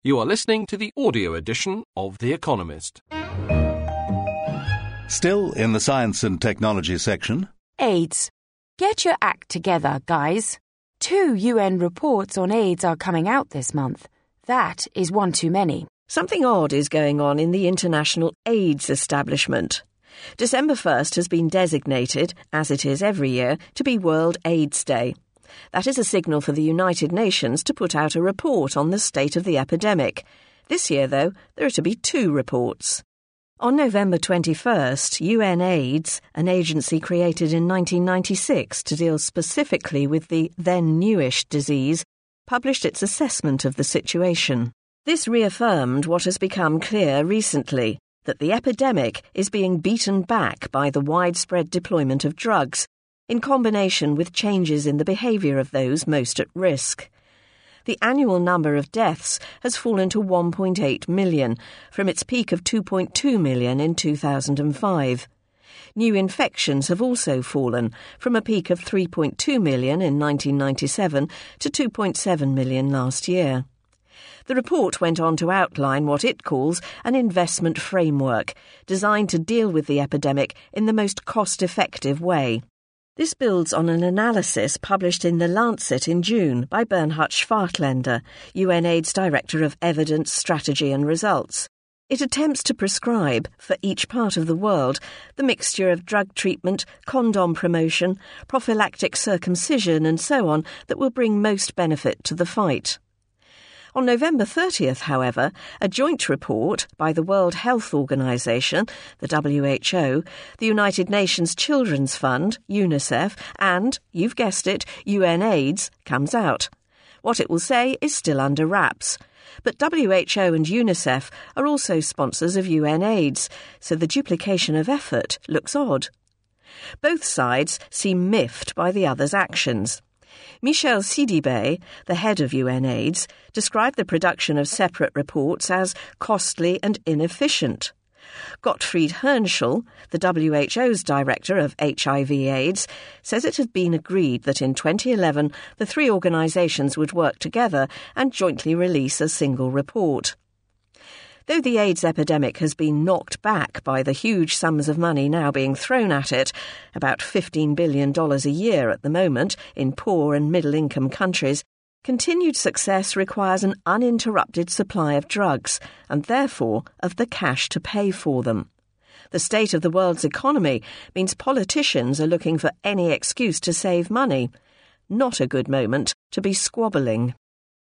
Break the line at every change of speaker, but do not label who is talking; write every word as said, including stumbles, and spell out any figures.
You are listening to the audio edition of The Economist.
Still in the science and technology section.
AIDS. Get your act together, guys. Two U N reports on AIDS are coming out this month. That is one too many.
Something odd is going on in the international AIDS establishment. December first has been designated, as it is every year, to be World AIDS Day. That is a signal for the United Nations to put out a report on the state of the epidemic. This year, though, there are to be two reports. On November twenty-first, UNAIDS, an agency created in nineteen ninety-six to deal specifically with the then newish disease, published its assessment of the situation. This reaffirmed what has become clear recently, that the epidemic is being beaten back by the widespread deployment of drugs, in combination with changes in the behaviour of those most at risk. The annual number of deaths has fallen to one point eight million, from its peak of two point two million in two thousand five. New infections have also fallen, from a peak of three point two million in nineteen ninety-seven to two point seven million last year. The report went on to outline what it calls an investment framework, designed to deal with the epidemic in the most cost-effective way. This builds on an analysis published in The Lancet in June by Bernhard Schwartlender, UNAIDS Director of Evidence, Strategy and Results. It attempts to prescribe, for each part of the world, the mixture of drug treatment, condom promotion, prophylactic circumcision and so on that will bring most benefit to the fight. On November thirtieth, however, a joint report by the World Health Organization, the W H O, the United Nations Children's Fund, UNICEF, and, you've guessed it, UNAIDS, comes out. What it will say is still under wraps. But W H O and UNICEF are also sponsors of UNAIDS, so the duplication of effort looks odd. Both sides seem miffed by the other's actions. Michel Sidibe, the head of UNAIDS, described the production of separate reports as costly and inefficient. Gottfried Hörnschel, the W H O's director of H I V AIDS, says it had been agreed that in twenty eleven the three organisations would work together and jointly release a single report. Though the AIDS epidemic has been knocked back by the huge sums of money now being thrown at it, about fifteen billion dollars a year at the moment in poor and middle-income countries, continued success requires an uninterrupted supply of drugs and therefore of the cash to pay for them. The state of the world's economy means politicians are looking for any excuse to save money. Not a good moment to be squabbling.